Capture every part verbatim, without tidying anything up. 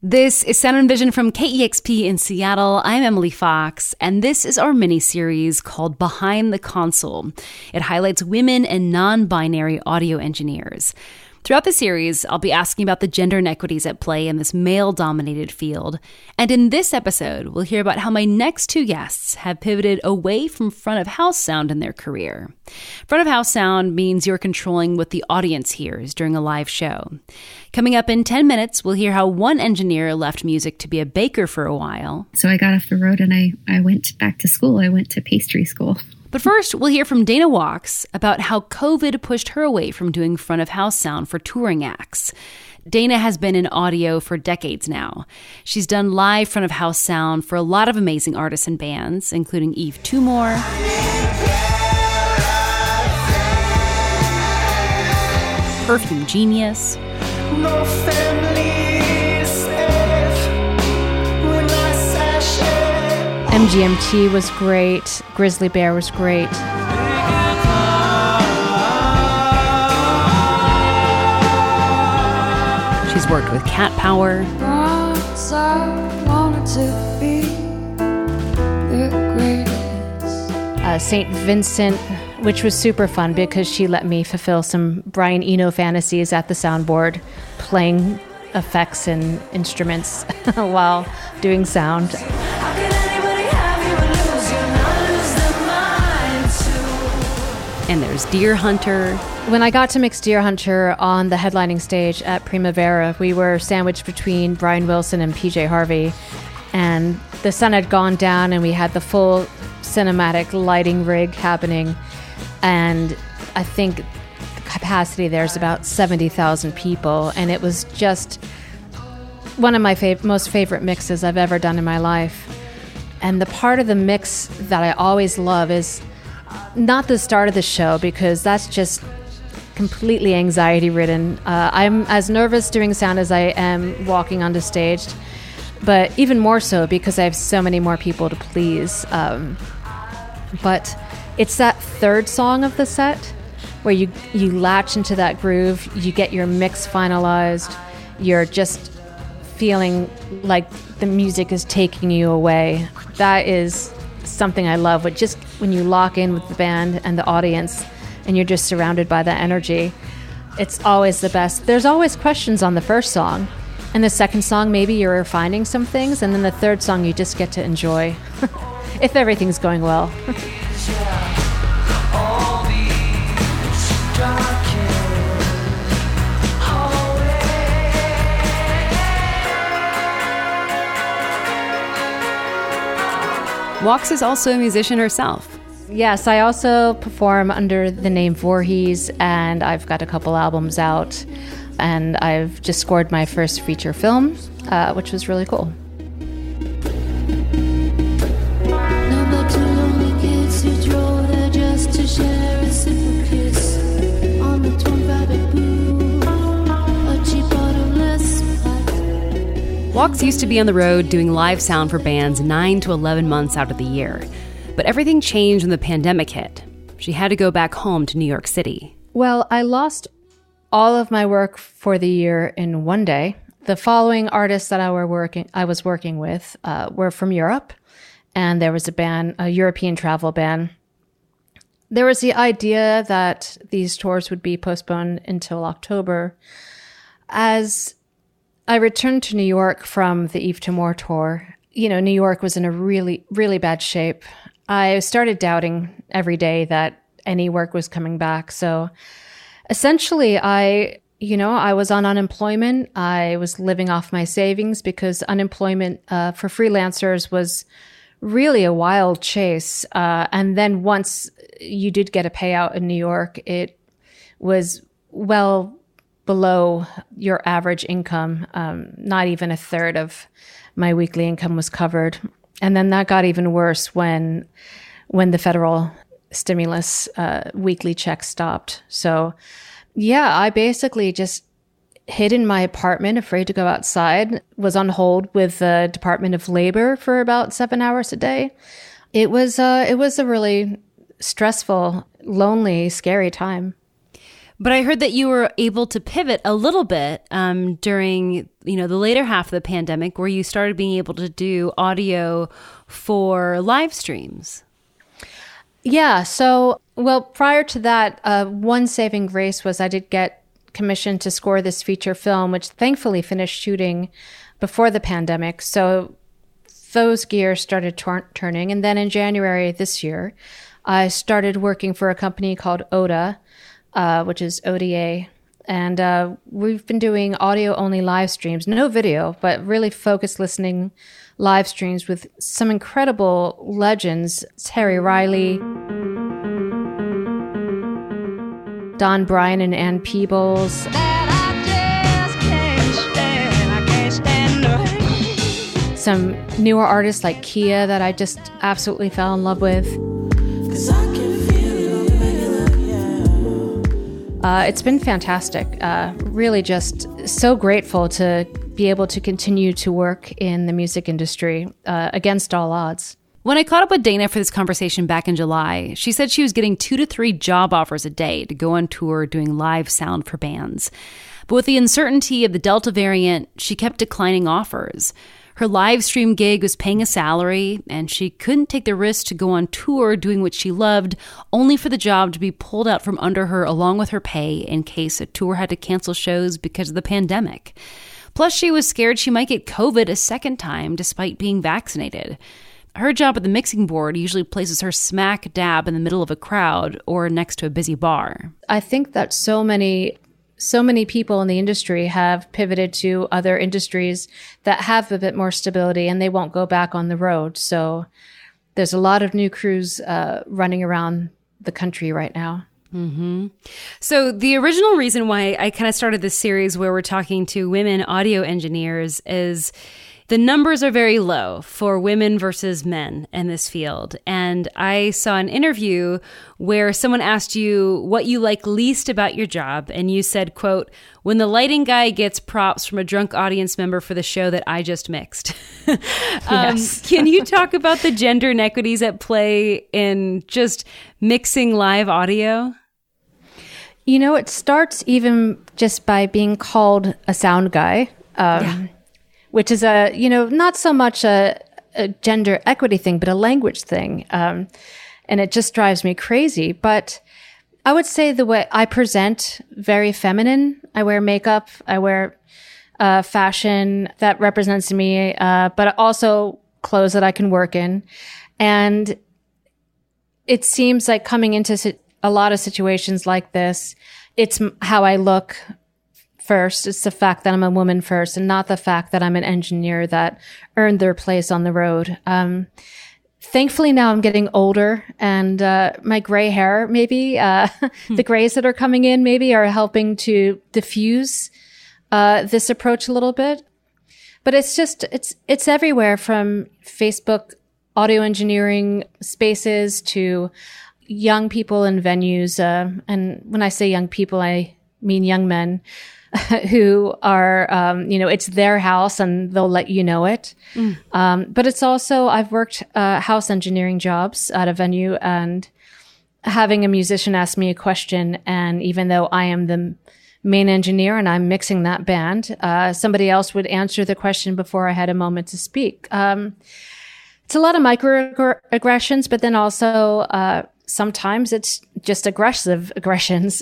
This is Sound and Vision from K E X P in Seattle. I'm Emily Fox, and this is our mini-series called Behind the Console. It highlights women and non-binary audio engineers. Throughout the series, I'll be asking about the gender inequities at play in this male-dominated field. And in this episode, we'll hear about how my next two guests have pivoted away from front-of-house sound in their career. Front-of-house sound means you're controlling what the audience hears during a live show. Coming up in ten minutes, we'll hear how one engineer left music to be a baker for a while. So I got off the road and I, I went back to school. I went to pastry school. But first, we'll hear from Dana Wachs about how COVID pushed her away from doing front-of-house sound for touring acts. Dana has been in audio for decades now. She's done live front-of-house sound for a lot of amazing artists and bands, including Yves Tumor, Perfume Genius, no family safe when I sashay. M G M T was great. Grizzly Bear was great. She's worked with Cat Power. Once I wanted to be the greatest. Uh, Saint Vincent, which was super fun because she let me fulfill some Brian Eno fantasies at the soundboard, playing effects and instruments while doing sound. And there's Deer Hunter. When I got to mix Deer Hunter on the headlining stage at Primavera, we were sandwiched between Brian Wilson and P J Harvey, and the sun had gone down and we had the full cinematic lighting rig happening, and I think the capacity there is about seventy thousand people, and it was just one of my fav- most favorite mixes I've ever done in my life. And the part of the mix that I always love is not the start of the show, because that's just completely anxiety-ridden. Uh, I'm as nervous doing sound as I am walking onto stage, but even more so because I have so many more people to please. Um, but it's that third song of the set where you, you latch into that groove, you get your mix finalized, you're just feeling like the music is taking you away. That is something I love, with just when you lock in with the band and the audience and you're just surrounded by that energy. It's always the best. There's always questions on the first song, and the second song maybe you're refining some things, and then the third song you just get to enjoy if everything's going well. Wachs is also a musician herself. Yes, I also perform under the name Voorhees, and I've got a couple albums out, and I've just scored my first feature film, uh, which was really cool. Wachs used to be on the road doing live sound for bands nine to eleven months out of the year. But everything changed when the pandemic hit. She had to go back home to New York City. Well, I lost all of my work for the year in one day. The following artists that I were working, I was working with uh, were from Europe, and there was a band, a European travel ban. There was the idea that these tours would be postponed until October. As I returned to New York from the Yves Tumor tour, you know, New York was in a really, really bad shape. I started doubting every day that any work was coming back. So essentially, I, you know, I was on unemployment. I was living off my savings because unemployment uh, for freelancers was really a wild chase. Uh, and then once you did get a payout in New York, it was well below your average income. Um, not even a third of my weekly income was covered. And then that got even worse when when the federal stimulus uh, weekly check stopped. So yeah, I basically just hid in my apartment, afraid to go outside, was on hold with the Department of Labor for about seven hours a day. It was uh, it was a really stressful, lonely, scary time. But I heard that you were able to pivot a little bit um, during, you know, the later half of the pandemic, where you started being able to do audio for live streams. Yeah. So, well, prior to that, uh, one saving grace was I did get commissioned to score this feature film, which thankfully finished shooting before the pandemic. So those gears started tor- turning. And then in January this year, I started working for a company called O D A, uh, which is O D A. And uh, we've been doing audio-only live streams, no video, but really focused listening live streams with some incredible legends. Terry Riley, Don Bryan and Ann Peebles. Some newer artists like Kia that I just absolutely fell in love with. Uh, it's been fantastic. Uh, really just so grateful to be able to continue to work in the music industry uh, against all odds. When I caught up with Dana for this conversation back in July, she said she was getting two to three job offers a day to go on tour doing live sound for bands. But with the uncertainty of the Delta variant, she kept declining offers. Her live stream gig was paying a salary, and she couldn't take the risk to go on tour doing what she loved, only for the job to be pulled out from under her along with her pay in case a tour had to cancel shows because of the pandemic. Plus, she was scared she might get COVID a second time despite being vaccinated. Her job at the mixing board usually places her smack dab in the middle of a crowd or next to a busy bar. I think that so many So many people in the industry have pivoted to other industries that have a bit more stability, and they won't go back on the road. So there's a lot of new crews uh, running around the country right now. Mm-hmm. So the original reason why I kind of started this series where we're talking to women audio engineers is the numbers are very low for women versus men in this field. And I saw an interview where someone asked you what you like least about your job. And you said, quote, "When the lighting guy gets props from a drunk audience member for the show that I just mixed." um, Yes. Can you talk about the gender inequities at play in just mixing live audio? You know, it starts even just by being called a sound guy. Um, yeah. Which is a, you know, not so much a, a gender equity thing, but a language thing. Um, and it just drives me crazy. But I would say the way I present, very feminine. I wear makeup. I wear uh, fashion that represents me, uh, but also clothes that I can work in. And it seems like coming into si- a lot of situations like this, it's how I look first. It's the fact that I'm a woman first, and not the fact that I'm an engineer that earned their place on the road. Um, thankfully now I'm getting older, and uh, my gray hair, maybe, uh, the grays that are coming in maybe are helping to diffuse uh, this approach a little bit. But it's just, it's, it's everywhere, from Facebook audio engineering spaces to young people in venues. Uh, and when I say young people, I mean young men who are, um, you know, it's their house and they'll let you know it. Mm. Um, but it's also, I've worked uh, house engineering jobs at a venue, and having a musician ask me a question, and even though I am the main engineer and I'm mixing that band, uh, somebody else would answer the question before I had a moment to speak. Um, it's a lot of microaggressions, but then also uh, sometimes it's just aggressive aggressions.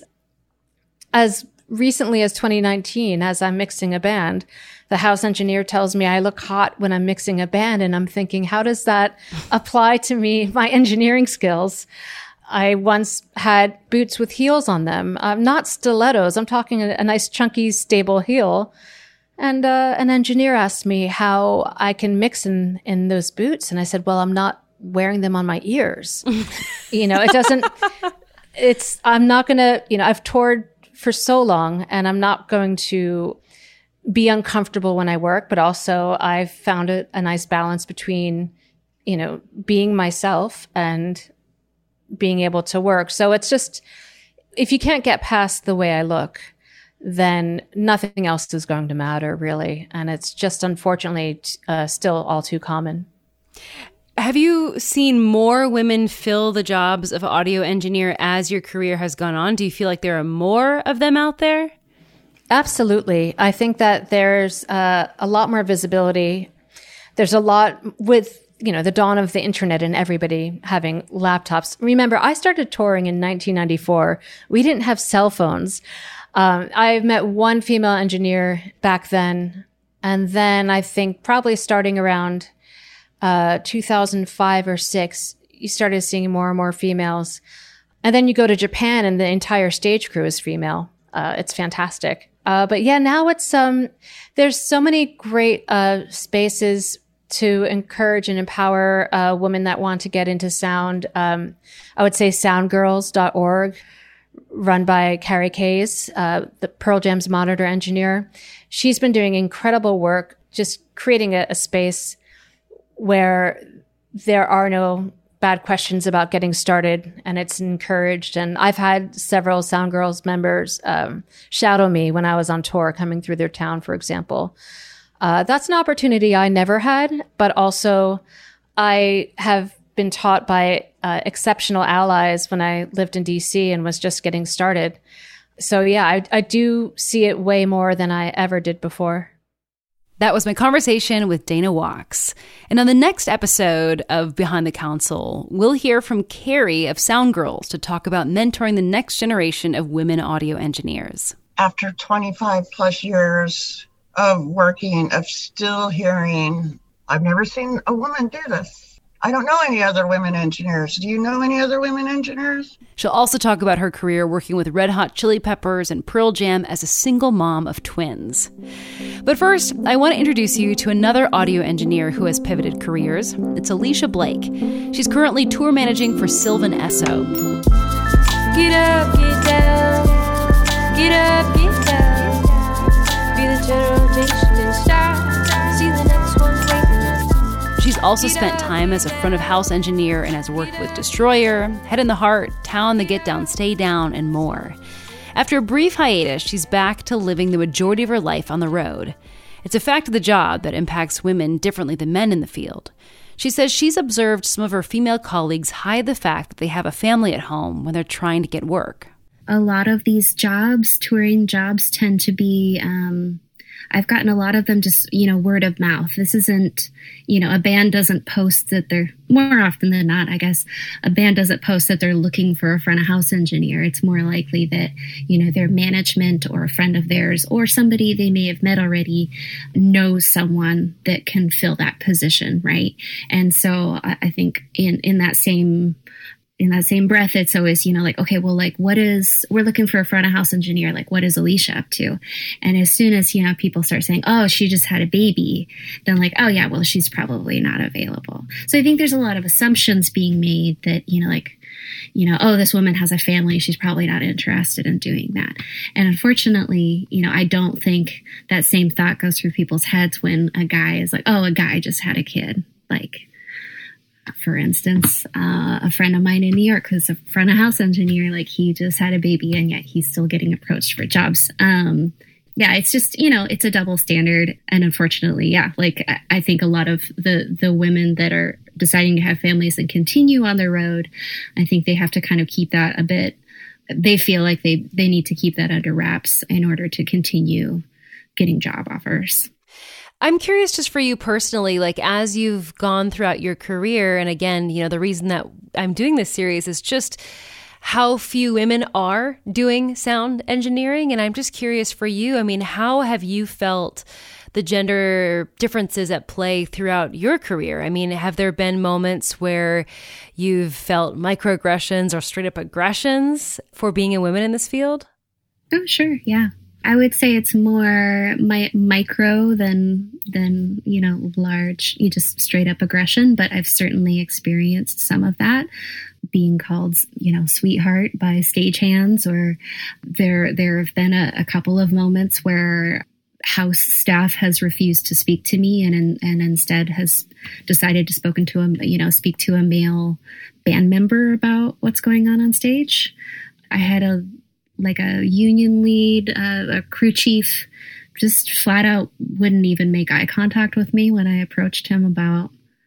As recently as twenty nineteen, as I'm mixing a band, the house engineer tells me I look hot when I'm mixing a band. And I'm thinking, how does that apply to me, my engineering skills? I once had boots with heels on them, uh, not stilettos. I'm talking a, a nice chunky, stable heel. And uh, an engineer asked me how I can mix in, in those boots. And I said, well, I'm not wearing them on my ears. You know, it doesn't, it's, I'm not going to, you know, I've toured for so long, and I'm not going to be uncomfortable when I work, but also I've found a, a nice balance between, you know, being myself and being able to work. So it's just, if you can't get past the way I look, then nothing else is going to matter, really. And it's just, unfortunately, uh, still all too common. have you seen more women fill the jobs of audio engineer as your career has gone on? Do you feel like there are more of them out there? Absolutely. I think that there's uh, a lot more visibility. There's a lot with, you know, the dawn of the internet and everybody having laptops. Remember, I started touring in nineteen ninety-four. We didn't have cell phones. Um, I met one female engineer back then. And then I think probably starting around uh, two thousand five or six, you started seeing more and more females. And then you go to Japan and the entire stage crew is female. Uh, it's fantastic. Uh, but yeah, now it's, um, there's so many great, uh, spaces to encourage and empower, uh, women that want to get into sound. Um, I would say sound girls dot org, run by Carrie Kays, uh, the Pearl Jam's monitor engineer. She's been doing incredible work, just creating a, a space where there are no bad questions about getting started, and it's encouraged. And I've had several Sound Girls members um, shadow me when I was on tour coming through their town, for example. Uh, that's an opportunity I never had, but also I have been taught by uh, exceptional allies when I lived in D C and was just getting started. So yeah, I, I do see it way more than I ever did before. That was my conversation with Dana Wachs. And on the next episode of Behind the Console, we'll hear from Carrie of Sound Girls to talk about mentoring the next generation of women audio engineers. After twenty-five plus years of working, of still hearing, I've never seen a woman do this. I don't know any other women engineers. Do you know any other women engineers? She'll also talk about her career working with Red Hot Chili Peppers and Pearl Jam as a single mom of twins. But first, I want to introduce you to another audio engineer who has pivoted careers. It's Alicia Blake. She's currently tour managing for Sylvan Esso. Get up, get down. Get up, get down. Be the general rotation and start. See the next one waiting. She's also spent time as a front of house engineer and has worked with Destroyer, Head in the Heart, Town, The Get Down, Stay Down, and more. After a brief hiatus, she's back to living the majority of her life on the road. It's a fact of the job that impacts women differently than men in the field. She says she's observed some of her female colleagues hide the fact that they have a family at home when they're trying to get work. A lot of these jobs, touring jobs, tend to be, um, I've gotten a lot of them just, you know, word of mouth. This isn't, you know, a band doesn't post that they're, more often than not, I guess, a band doesn't post that they're looking for a front of house engineer. It's more likely that, you know, their management or a friend of theirs or somebody they may have met already knows someone that can fill that position, right? And so I, I think in, in that same in that same breath, it's always, you know, like, okay, well, like, what is, we're looking for a front of house engineer. Like, what is Alicia up to? And as soon as, you know, people start saying, oh, she just had a baby, then like, oh yeah, well, she's probably not available. So I think there's a lot of assumptions being made that, you know, like, you know, oh, this woman has a family. She's probably not interested in doing that. And unfortunately, you know, I don't think that same thought goes through people's heads when a guy is like, oh, a guy just had a kid. Like, for instance, uh, a friend of mine in New York who's a front of house engineer, like he just had a baby and yet he's still getting approached for jobs. Um, yeah, it's just, you know, it's a double standard. And unfortunately, yeah, like I, I think a lot of the, the women that are deciding to have families and continue on the road, I think they have to kind of keep that a bit, they feel like they, they need to keep that under wraps in order to continue getting job offers. I'm curious just for you personally, like as you've gone throughout your career, and again, you know, the reason that I'm doing this series is just how few women are doing sound engineering. And I'm just curious for you, I mean, how have you felt the gender differences at play throughout your career? I mean, have there been moments where you've felt microaggressions or straight up aggressions for being a woman in this field? Oh, sure. Yeah. I would say it's more mi- micro than, than, you know, large, you just straight up aggression. But I've certainly experienced some of that, being called, you know, sweetheart by stagehands, or there, there have been a, a couple of moments where house staff has refused to speak to me and, and, and instead has decided to spoken to a, you know, speak to a male band member about what's going on on stage. I had a, like a union lead, uh, a crew chief, just flat out wouldn't even make eye contact with me when I approached him about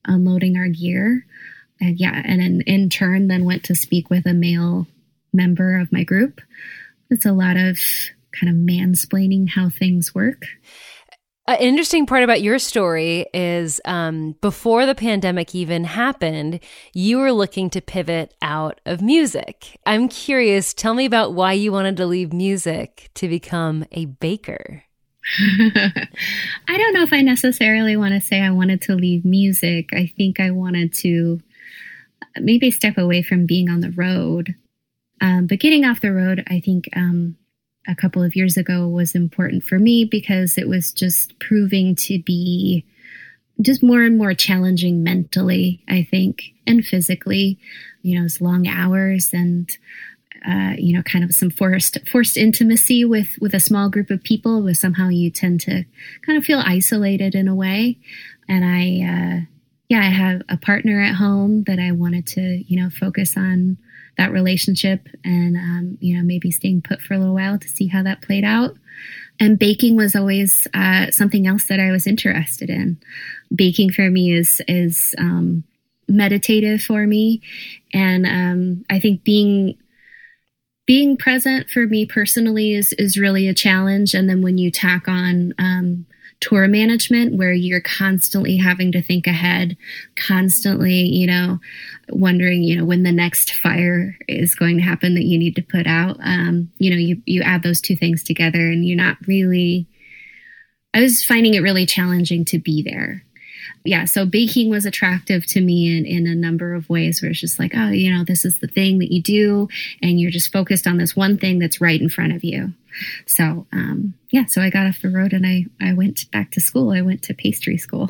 unloading our gear. And yeah, and in, in turn, then went to speak with a male member of my group. It's a lot of kind of mansplaining how things work. An interesting part about your story is um, before the pandemic even happened, you were looking to pivot out of music. I'm curious, tell me about why you wanted to leave music to become a baker. I don't know if I necessarily want to say I wanted to leave music. I think I wanted to maybe step away from being on the road. Um, but getting off the road, I think um, a couple of years ago was important for me because it was just proving to be just more and more challenging mentally, I think, and physically. You know, it's long hours and, uh, you know, kind of some forced forced intimacy with, with a small group of people where somehow you tend to kind of feel isolated in a way. And I, uh, yeah, I have a partner at home that I wanted to, you know, focus on that relationship and, um, you know, maybe staying put for a little while to see how that played out. And baking was always uh, something else that I was interested in. Baking for me is, is um, meditative for me. And um, I think being being present for me personally is, is really a challenge. And then when you tack on um, tour management, where you're constantly having to think ahead, constantly, you know, wondering, you know, when the next fire is going to happen that you need to put out. Um, you know, you, you add those two things together and you're not really, I was finding it really challenging to be there. Yeah. So baking was attractive to me in, in a number of ways where it's just like, oh, you know, this is the thing that you do and you're just focused on this one thing that's right in front of you. So, um, yeah, so I got off the road and I, I went back to school. I went to pastry school.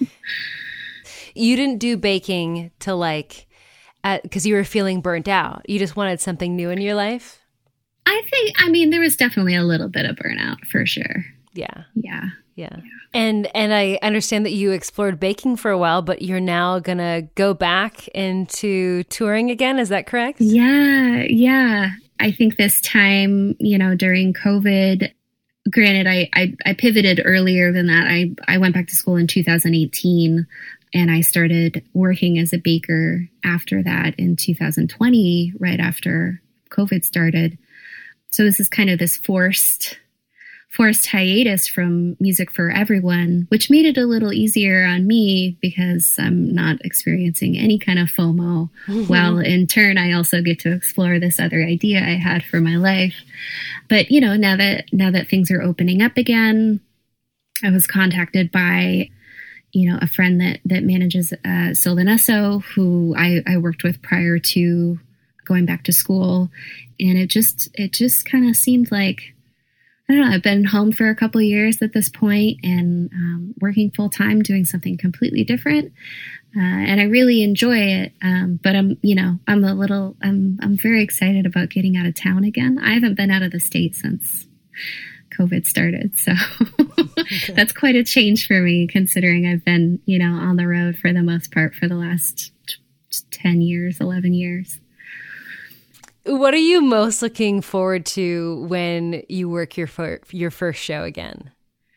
You didn't do baking to like, because you were feeling burnt out. You just wanted something new in your life? I think, I mean, there was definitely a little bit of burnout for sure. Yeah. Yeah. Yeah. yeah. And and I understand that you explored baking for a while, but you're now going to go back into touring again. Is that correct? Yeah. Yeah. I think this time, you know, during COVID, granted, I, I, I pivoted earlier than that. I, I went back to school in two thousand eighteen and I started working as a baker after that in two thousand twenty, right after COVID started. So this is kind of this forced forced hiatus from music for everyone, which made it a little easier on me because I'm not experiencing any kind of FOMO. Mm-hmm. Well, in turn, I also get to explore this other idea I had for my life. But, you know, now that now that things are opening up again, I was contacted by, you know, a friend that that manages uh, Sylvan Esso, who I, I worked with prior to going back to school. And it just it just kind of seemed like, I don't know, I've been home for a couple of years at this point and um, working full time, doing something completely different. Uh, and I really enjoy it. Um, but I'm, you know, I'm a little, I'm, I'm very excited about getting out of town again. I haven't been out of the state since COVID started. So okay. That's quite a change for me, considering I've been, you know, on the road for the most part for the last ten years, eleven years. What are you most looking forward to when you work your fir- your first show again?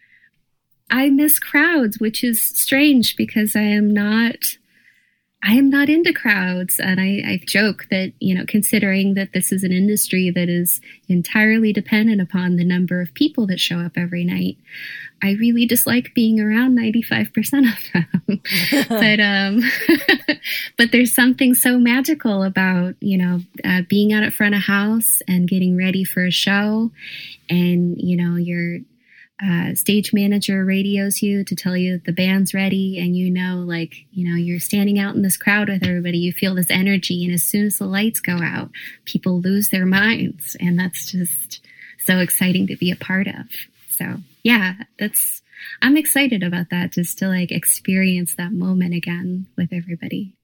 I miss crowds, which is strange because I am not, I am not into crowds. And I, I joke that, you know, considering that this is an industry that is entirely dependent upon the number of people that show up every night, I really dislike being around ninety-five percent of them. but, um, but there's something so magical about, you know, uh, being out at front of house and getting ready for a show. And, you know, you're, Uh, stage manager radios you to tell you that the band's ready, and you know, like, you know, you're standing out in this crowd with everybody, you feel this energy, and as soon as the lights go out, people lose their minds, and that's just so exciting to be a part of. So yeah, that's, I'm excited about that, just to like experience that moment again with everybody.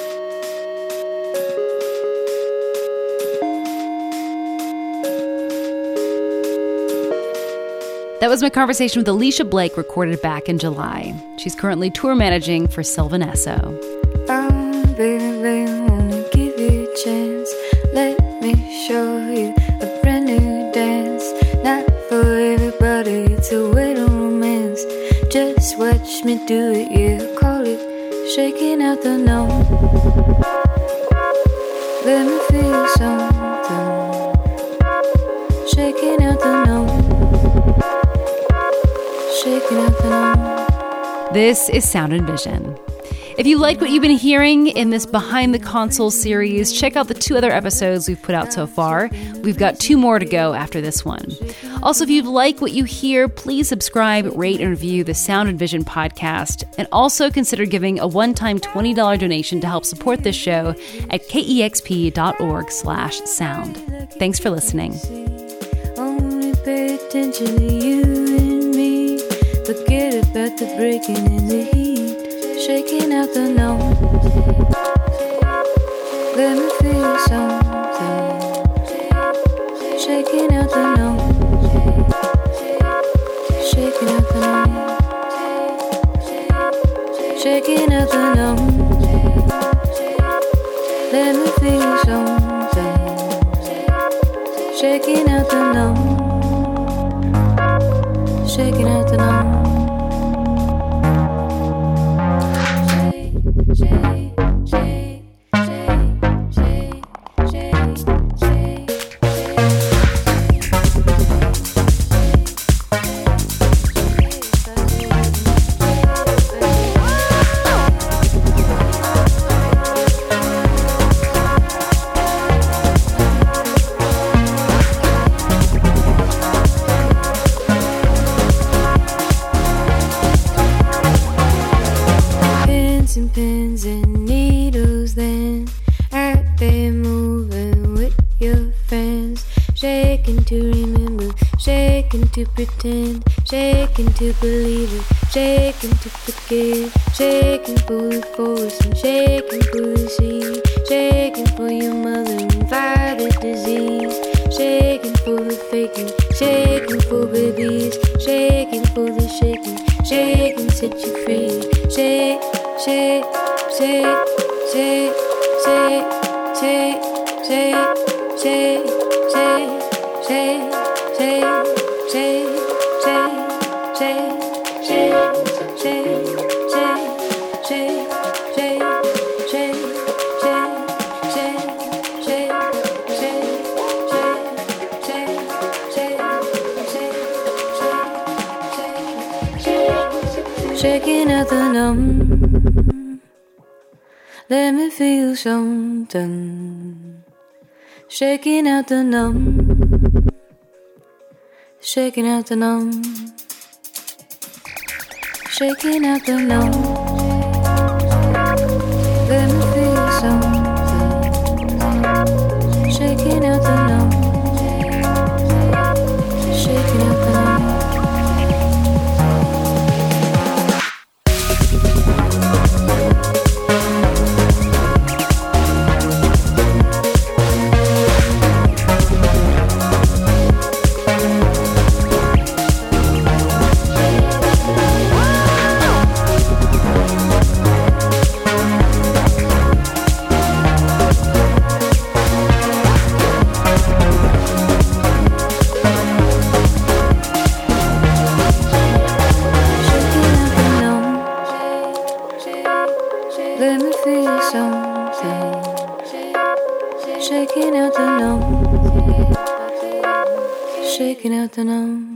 That was my conversation with Alicia Blake, recorded back in July. She's currently tour managing for Sylvan Esso. Oh, baby, baby, wanna give you a chance. Let me show you a brand new dance. Not for everybody to wait on romance. Just watch me do it, yeah. Call it shaking out the numb. Let me feel something, shaking out the numb, shaking out the numb. This is Sound and Vision. If you like what you've been hearing in this Behind the Console series, check out the two other episodes we've put out so far. We've got two more to go after this one. Also, if you like what you hear, please subscribe, rate, and review the Sound and Vision podcast, and also consider giving a one-time twenty dollars donation to help support this show at kexp.org slash sound. Thanks for listening. Only pay attention to you and me. Forget about the breaking in the heat. Shaking out the numb. Let me feel something. Shaking out the numb. Shaking out the numb. Shaking out the numb. Let me feel something. Shaking out the numb. Shaking out the numb. Pins and needles, then out there moving with your friends, shaking to remember, shaking to pretend, shaking to believe it, shaking to forget, shaking for the forest and shaking for the sea, shaking for your mother and father disease, shaking for the faking, shaking for babies, shaking for the shaking, shaking set you free, shake. Shake, shake, shake, shake, shake, shake, shake, shake, shake, shake, shake, shake, shake, shake, shake, shake, shake, shake, shake, shaking out the numb. Let me feel something. Shaking out the numb. Shaking out the numb. Shaking out the numb. Let me feel something. Shaking out the numb. Shaking out the numb. Let me feel something. Shaking out the numb. Shaking out the numb.